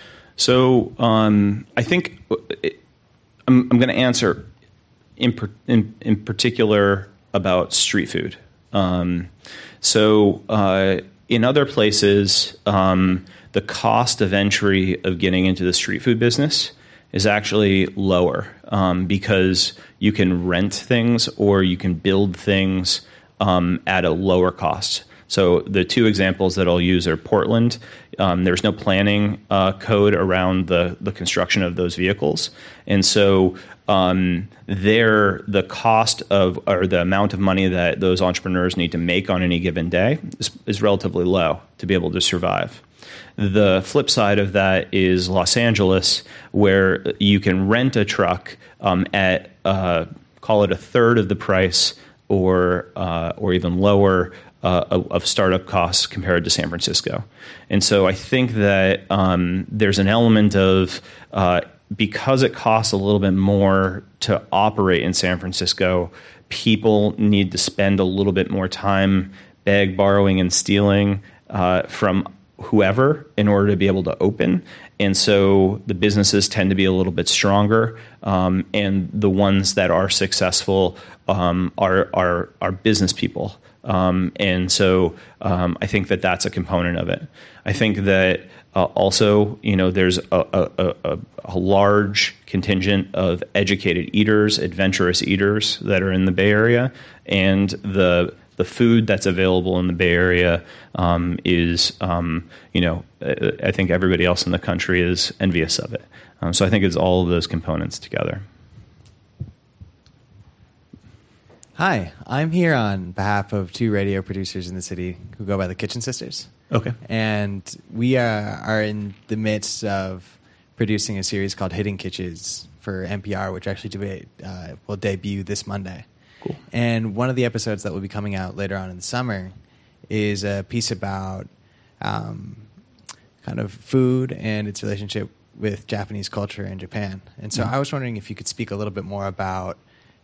So um, I think it, I'm, I'm going to answer in, per, in in particular about street food. Um, so. Uh, In other places, um, the cost of entry of getting into the street food business is actually lower um, because you can rent things or you can build things um, at a lower cost. So the two examples that I'll use are Portland. Um, there's no planning uh, code around the, the construction of those vehicles. And so um, there, the cost of or the amount of money that those entrepreneurs need to make on any given day is, is relatively low to be able to survive. The flip side of that is Los Angeles, where you can rent a truck um, at, uh, call it a third of the price or uh, or even lower Uh, of startup costs compared to San Francisco. And so I think that um, there's an element of, uh, because it costs a little bit more to operate in San Francisco, people need to spend a little bit more time beg, borrowing, and stealing uh, from whoever in order to be able to open. And so the businesses tend to be a little bit stronger, um, and the ones that are successful um, are, are, are business people. Um, and so um, I think that that's a component of it. I think that uh, also, you know, there's a, a, a, a large contingent of educated eaters, adventurous eaters that are in the Bay Area, and the the food that's available in the Bay Area um, is, um, you know, I think everybody else in the country is envious of it. Um, so I think it's all of those components together. Hi, I'm here on behalf of two radio producers in the city who go by the Kitchen Sisters. Okay. And we are, are in the midst of producing a series called Hidden Kitchens for N P R, which actually deba- uh, will debut this Monday. Cool. And one of the episodes that will be coming out later on in the summer is a piece about um, kind of food and its relationship with Japanese culture in Japan. And so mm-hmm. I was wondering if you could speak a little bit more about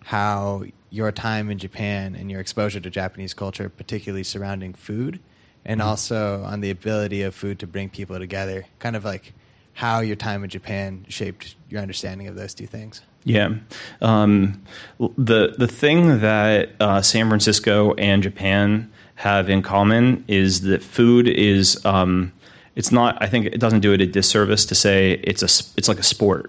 how your time in Japan and your exposure to Japanese culture, particularly surrounding food, and mm-hmm. also on the ability of food to bring people together, kind of like how your time in Japan shaped your understanding of those two things. Yeah. Um, the the thing that uh, San Francisco and Japan have in common is that food is, um, it's not, I think it doesn't do it a disservice to say it's a, it's like a sport.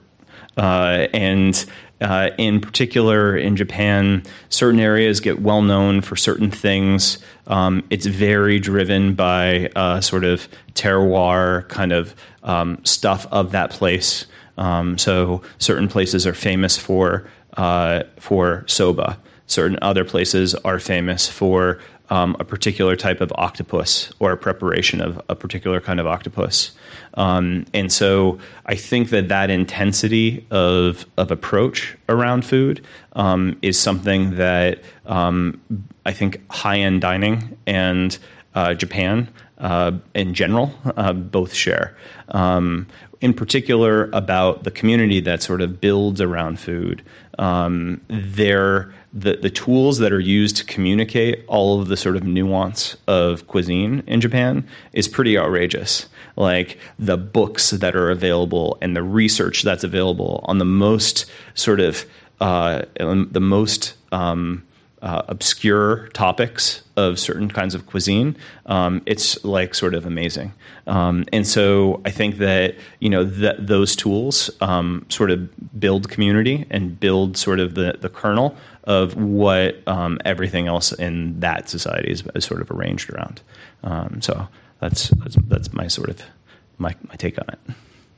Uh, and uh, in particular, in Japan, certain areas get well known for certain things. Um, it's very driven by uh, sort of terroir kind of um, stuff of that place. Um, so certain places are famous for uh, for soba. Certain other places are famous for um, a particular type of octopus or a preparation of a particular kind of octopus. Um, and so I think that that intensity of of approach around food um, is something that um, I think high-end dining and uh, Japan uh, in general uh, both share. Um, in particular about the community that sort of builds around food. Um, they're the, the tools that are used to communicate all of the sort of nuance of cuisine in Japan is pretty outrageous. Like the books that are available and the research that's available on the most sort of uh, the most um, uh, obscure topics of certain kinds of cuisine, um, it's like sort of amazing. Um, and so I think that, you know, that those tools um, sort of build community and build sort of the, the kernel of what um, everything else in that society is, is sort of arranged around. Um, so that's, that's that's my sort of my, my take on it.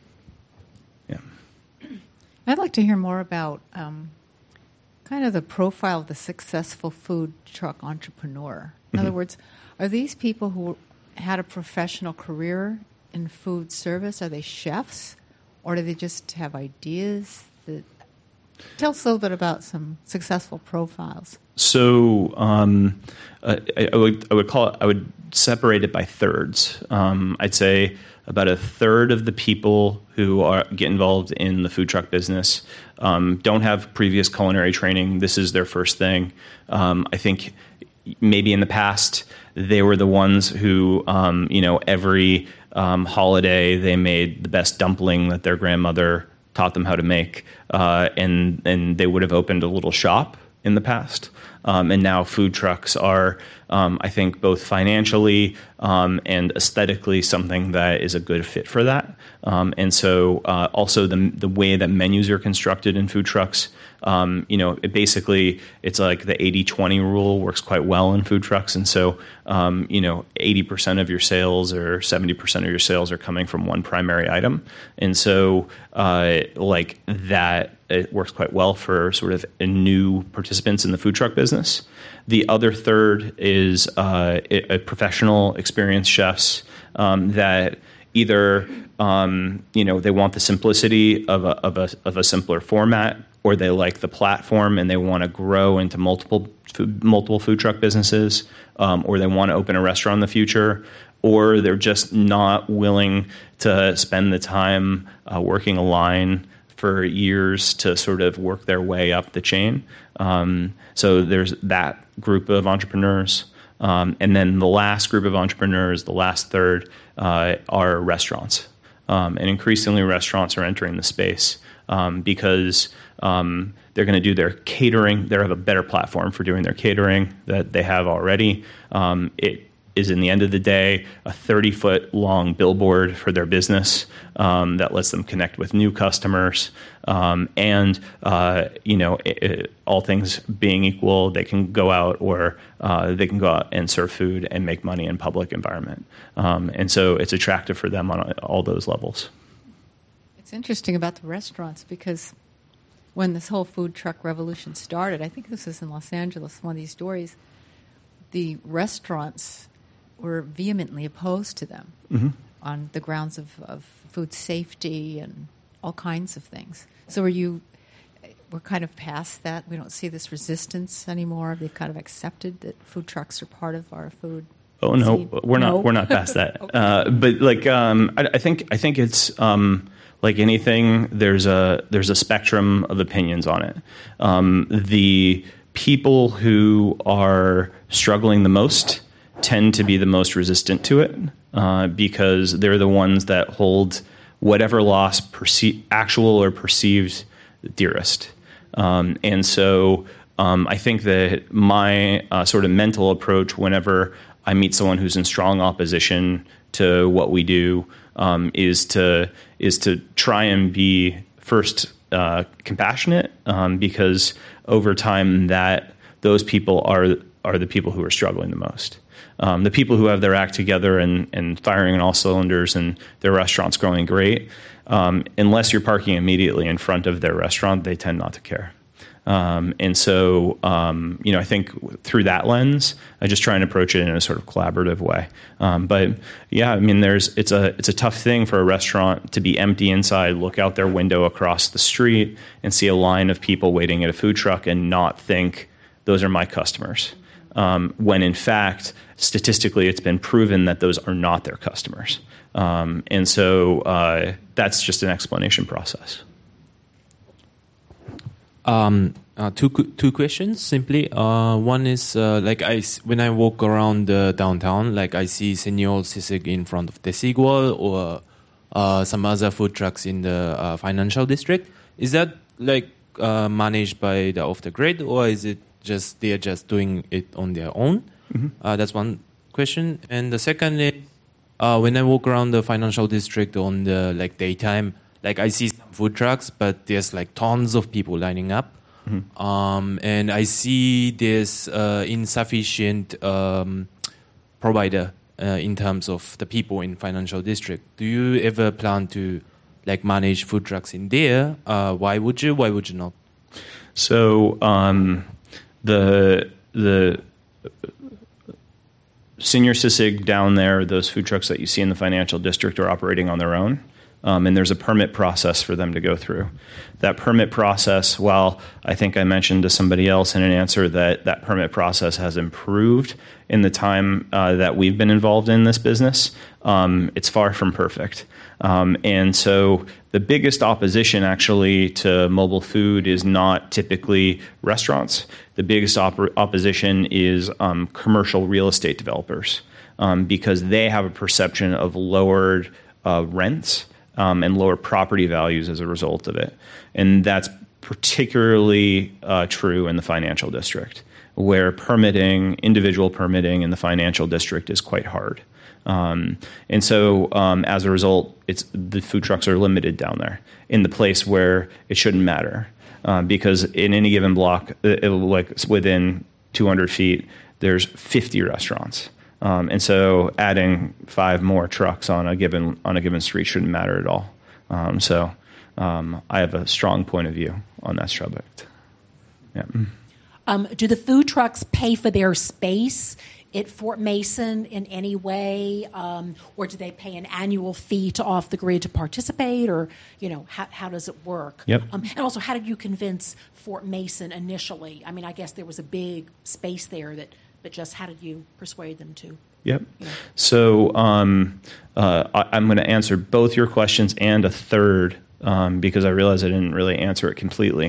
Yeah. I'd like to hear more about um, kind of the profile of the successful food truck entrepreneur. In mm-hmm. other words, are these people who had a professional career in food service? Are they chefs, or do they just have ideas? That... Tell us a little bit about some successful profiles. So um, I, I would I would call it, I would separate it by thirds. Um, I'd say about a third of the people who are get involved in the food truck business um, don't have previous culinary training. This is their first thing. Um, I think maybe in the past they were the ones who, um, you know, every um, holiday they made the best dumpling that their grandmother taught them how to make, uh, and and they would have opened a little shop in the past. Um, and now food trucks are, um, I think, both financially um, and aesthetically something that is a good fit for that. Um, and so uh, also the the way that menus are constructed in food trucks, um, you know, it basically it's like the eighty twenty rule works quite well in food trucks. And so, um, you know, eighty percent of your sales or seventy percent of your sales are coming from one primary item. And so uh, like that, it works quite well for sort of new participants in the food truck business. The other third is uh, a professional, experienced chefs um, that either um, you know they want the simplicity of a, of a of a simpler format, or they like the platform and they want to grow into multiple food, multiple food truck businesses, um, or they want to open a restaurant in the future, or they're just not willing to spend the time uh, working a line for years to sort of work their way up the chain. Um, so there's that group of entrepreneurs. Um, and then the last group of entrepreneurs, the last third, uh, are restaurants. Um, and increasingly restaurants are entering the space um, because um, they're going to do their catering. They have a better platform for doing their catering that they have already. Um, it is, in the end of the day, a thirty-foot long billboard for their business um, that lets them connect with new customers. Um, and, uh, you know, it, it, all things being equal, they can go out or uh, they can go out and serve food and make money in public environment. Um, and so it's attractive for them on all those levels. It's interesting about the restaurants because when this whole food truck revolution started, I think this was in Los Angeles, one of these stories, the restaurants were vehemently opposed to them mm-hmm. on the grounds of, of food safety and all kinds of things. So are you, we're kind of past that? We don't see this resistance anymore? They've kind of accepted that food trucks are part of our food Oh no, scene? we're not. No? We're not past that. Okay. uh, but like, um, I, I think I think it's um, like anything. There's a there's a spectrum of opinions on it. Um, the people who are struggling the most tend to be the most resistant to it uh, because they're the ones that hold whatever loss, perce- actual or perceived, dearest. Um, and so um, I think that my uh, sort of mental approach whenever I meet someone who's in strong opposition to what we do um, is to is to try and be first uh, compassionate um, because over time that those people are are the people who are struggling the most. Um, the people who have their act together and, and firing on all cylinders and their restaurant's growing great, um, unless you're parking immediately in front of their restaurant, they tend not to care. Um, and so, um, you know, I think through that lens, I just try and approach it in a sort of collaborative way. Um, but yeah, I mean, there's it's a it's a tough thing for a restaurant to be empty inside, look out their window across the street, and see a line of people waiting at a food truck and not think those are my customers. Um, when in fact, statistically, it's been proven that those are not their customers. Um, and so uh, that's just an explanation process. Um, uh, two two questions simply. Uh, one is uh, like I when I walk around the downtown, like I see Señor Sisig in front of Desigual or uh, some other food trucks in the uh, financial district. Is that like uh, managed by the off the grid, or is it just they're just doing it on their own? Mm-hmm. Uh, that's one question. And the second is uh, when I walk around the financial district on the like daytime. Like I see some food trucks, but there's like tons of people lining up. Mm-hmm. Um, and I see there's uh, insufficient um, provider uh, in terms of the people in financial district. Do you ever plan to like manage food trucks in there? Uh, why would you? Why would you not? So um, the the Senior Sisig down there, those food trucks that you see in the financial district are operating on their own. Um, and there's a permit process for them to go through. That permit process, while I think I mentioned to somebody else in an answer that that permit process has improved in the time uh, that we've been involved in this business, um, it's far from perfect. Um, and so the biggest opposition actually to mobile food is not typically restaurants. The biggest op- opposition is um, commercial real estate developers um, because they have a perception of lowered uh, rents Um, and lower property values as a result of it. And that's particularly uh, true in the financial district, where permitting, individual permitting in the financial district is quite hard. Um, and so um, as a result, it's the food trucks are limited down there in the place where it shouldn't matter. Uh, because in any given block, it, it, like within two hundred feet, there's fifty restaurants. Um, and so adding five more trucks on a given on a given street shouldn't matter at all. Um, so um, I have a strong point of view on that subject. Yeah. Um, do the food trucks pay for their space at Fort Mason in any way, um, or do they pay an annual fee to Off the Grid to participate, or you know how, how does it work? Yep. Um, and also, how did you convince Fort Mason initially? I mean, I guess there was a big space there that. But just how did you persuade them to? Yep. You know? So um, uh, I, I'm going to answer both your questions and a third um, because I realize I didn't really answer it completely.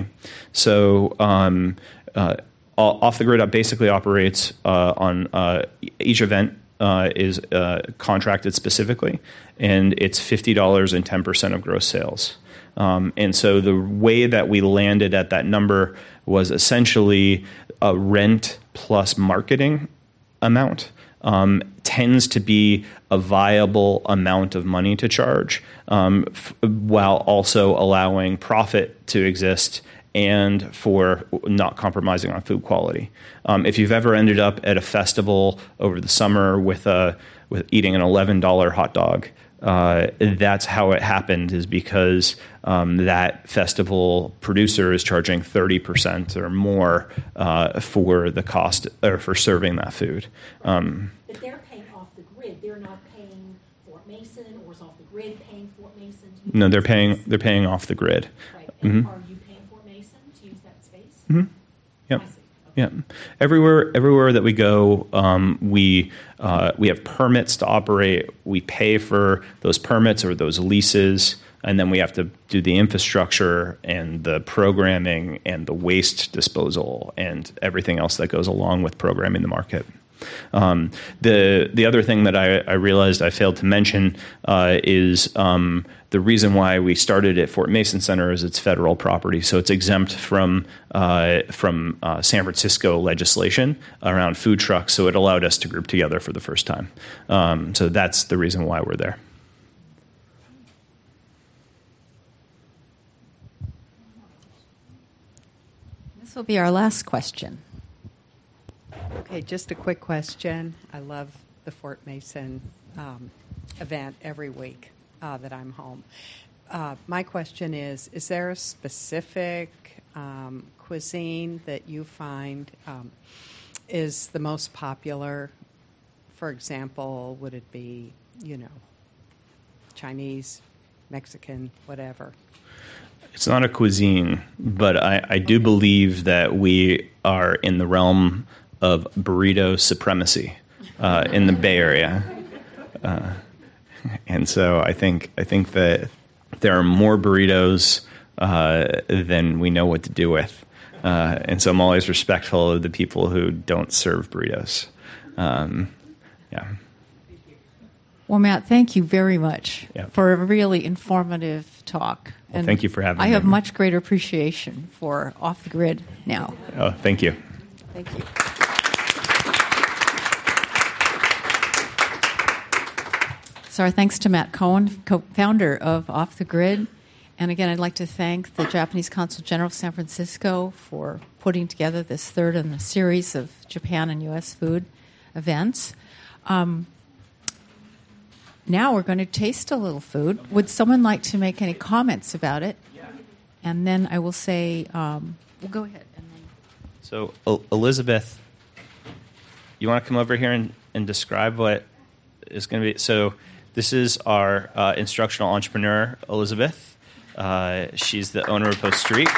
So um, uh, Off the Grid basically operates uh, on uh, each event uh, is uh, contracted specifically, and it's fifty dollars and ten percent of gross sales. Um, and so the way that we landed at that number was essentially a rent plus marketing amount um, tends to be a viable amount of money to charge um, f- while also allowing profit to exist and for not compromising on food quality. Um, if you've ever ended up at a festival over the summer with a with eating an eleven dollars hot dog, Uh, that's how it happened, is because um, that festival producer is charging thirty percent or more uh, for the cost or for serving that food. Um, but they're paying Off the Grid. They're not paying Fort Mason, or is Off the Grid paying Fort Mason? To use no, they're that paying. space? They're paying Off the Grid. Right. And Mm-hmm. are you paying Fort Mason to use that space? Mm-hmm. Yep. I see. Yeah, everywhere everywhere that we go, um, we uh, we have permits to operate. We pay for those permits or those leases, and then we have to do the infrastructure and the programming and the waste disposal and everything else that goes along with programming the market. Um, the the other thing that I, I realized I failed to mention uh, is um, the reason why we started at Fort Mason Center is it's federal property, so it's exempt from uh, from uh, San Francisco legislation around food trucks. So it allowed us to group together for the first time. Um, so that's the reason why we're there. This will be our last question. Okay, just a quick question. I love the Fort Mason um, event every week uh, that I'm home. Uh, my question is, is there a specific um, cuisine that you find um, is the most popular? For example, would it be, you know, Chinese, Mexican, whatever? It's not a cuisine, but I, I do believe that we are in the realm of burrito supremacy uh, in the Bay Area, uh, and so I think I think that there are more burritos uh, than we know what to do with, uh, and so I'm always respectful of the people who don't serve burritos. Um, yeah. Well, Matt, thank you very much Yeah. for a really informative talk. Well, thank you for having I me. have much greater appreciation for Off the Grid now. Oh, thank you. Thank you. So our thanks to Matt Cohen, co-founder of Off the Grid. And again, I'd like to thank the Japanese Consul General of San Francisco for putting together this third in a series of Japan and U S food events. Um, now we're going to taste a little food. Would someone like to make any comments about it? And then I will say, um, well, go ahead. And then So, El- Elizabeth, you want to come over here and, and describe what is going to be. So this is our uh, instructional entrepreneur, Elizabeth. Uh, she's the owner of Post Streak.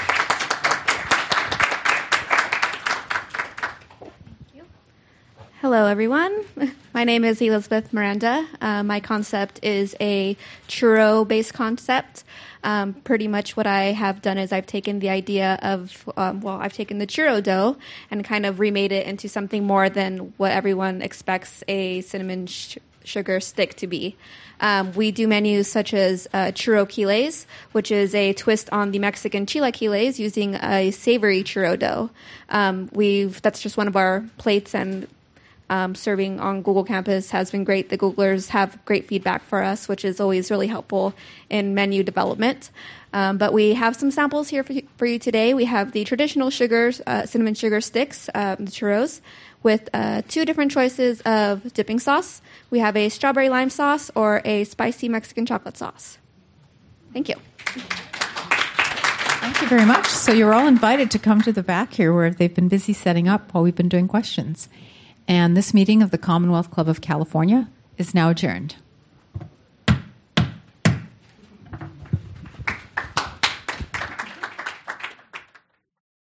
Hello, everyone. My name is Elizabeth Miranda. Uh, my concept is a churro-based concept. Um, pretty much what I have done is I've taken the idea of, um, well, I've taken the churro dough and kind of remade it into something more than what everyone expects a cinnamon sh- sugar stick to be. Um, we do menus such as uh, churroquiles, which is a twist on the Mexican chilaquiles using a savory churro dough. Um, we've that's just one of our plates, and Um, serving on Google Campus has been great. The Googlers have great feedback for us, which is always really helpful in menu development. Um, but we have some samples here for you, for you today. We have the traditional sugars, uh, cinnamon sugar sticks, um, the churros, with uh, two different choices of dipping sauce. We have a strawberry lime sauce or a spicy Mexican chocolate sauce. Thank you. Thank you very much. So you're all invited to come to the back here where they've been busy setting up while we've been doing questions. And this meeting of the Commonwealth Club of California is now adjourned.